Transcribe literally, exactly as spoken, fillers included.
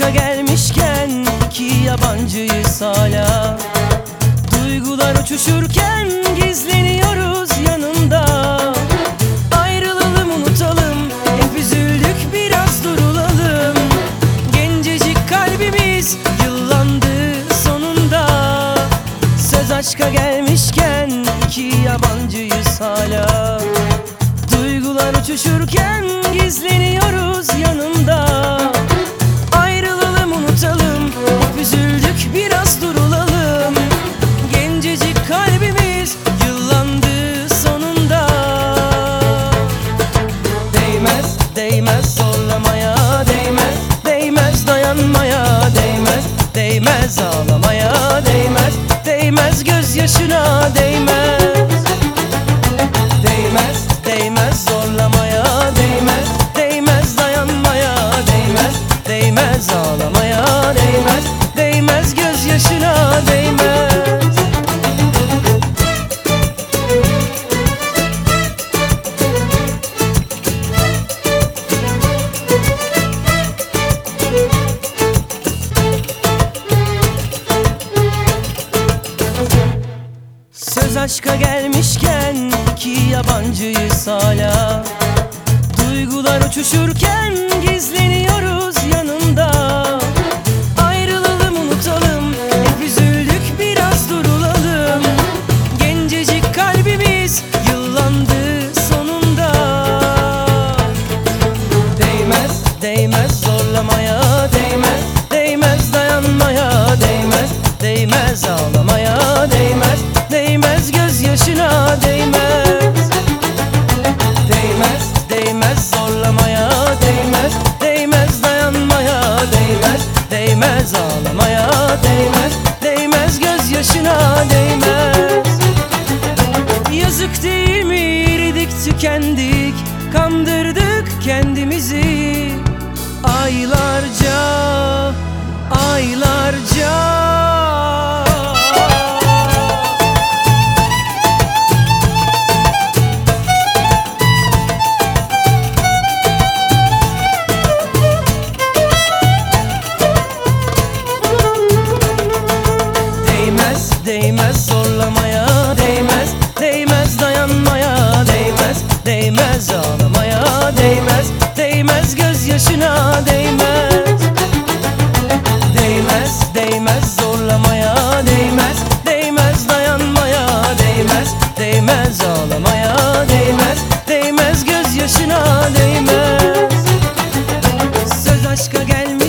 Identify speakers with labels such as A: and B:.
A: aşka gelmişken iki yabancıyız hala. Duygular uçuşurken gizleniyoruz yanında. Ayrılalım, unutalım, hep üzüldük, biraz durulalım. Gencecik kalbimiz yıllandı sonunda. Söz aşka gelmişken iki yabancıyız hala. Duygular uçuşurken gizleniyoruz yanında. Ayrılalım, unutalım, hep üzüldük, biraz durulalım. Gencecik kalbimiz yıllandı sonunda. Değmez, değmez zorlamaya, değmez, değmez dayanmaya, değmez, değmez ağlamaya, değmez, değmez gözyaşına, değmez. Değmez, değmez zorlamaya, değmez, değmez dayanmaya, değmez, değmez ağlamaya, değmez, değmez gözyaşına, değmez. Söz aşka gelmişken iki yabancıyız hala. Duygular uçuşurken gizleniyoruz yanında. Ayrılalım, unutalım, hep üzüldük, biraz durulalım. Gencecik kalbimiz yıllandı sonunda. Değmez, değmez zorlamaya, değmez, değmez dayanmaya, değmez, değmez ağlamaya, değmez, değmez gözyaşına, değmez. Değmez, değmez zorlamaya, değmez, değmez dayanmaya, değmez, değmez ağlamaya, değmez, değmez gözyaşına, değmez. Yazık değil mi, eridik, tükendik, kandırdık kendimizi. Aylarca, aylarca. Değmez zorlamaya, değmez, değmez dayanmaya, değmez, değmez ağlamaya, değmez, değmez gözyaşına, değmez. Değmez, değmez zorlamaya, değmez, değmez dayanmaya, değmez, değmez ağlamaya, değmez, değmez gözyaşına, değmez. Söz aşka gelmez.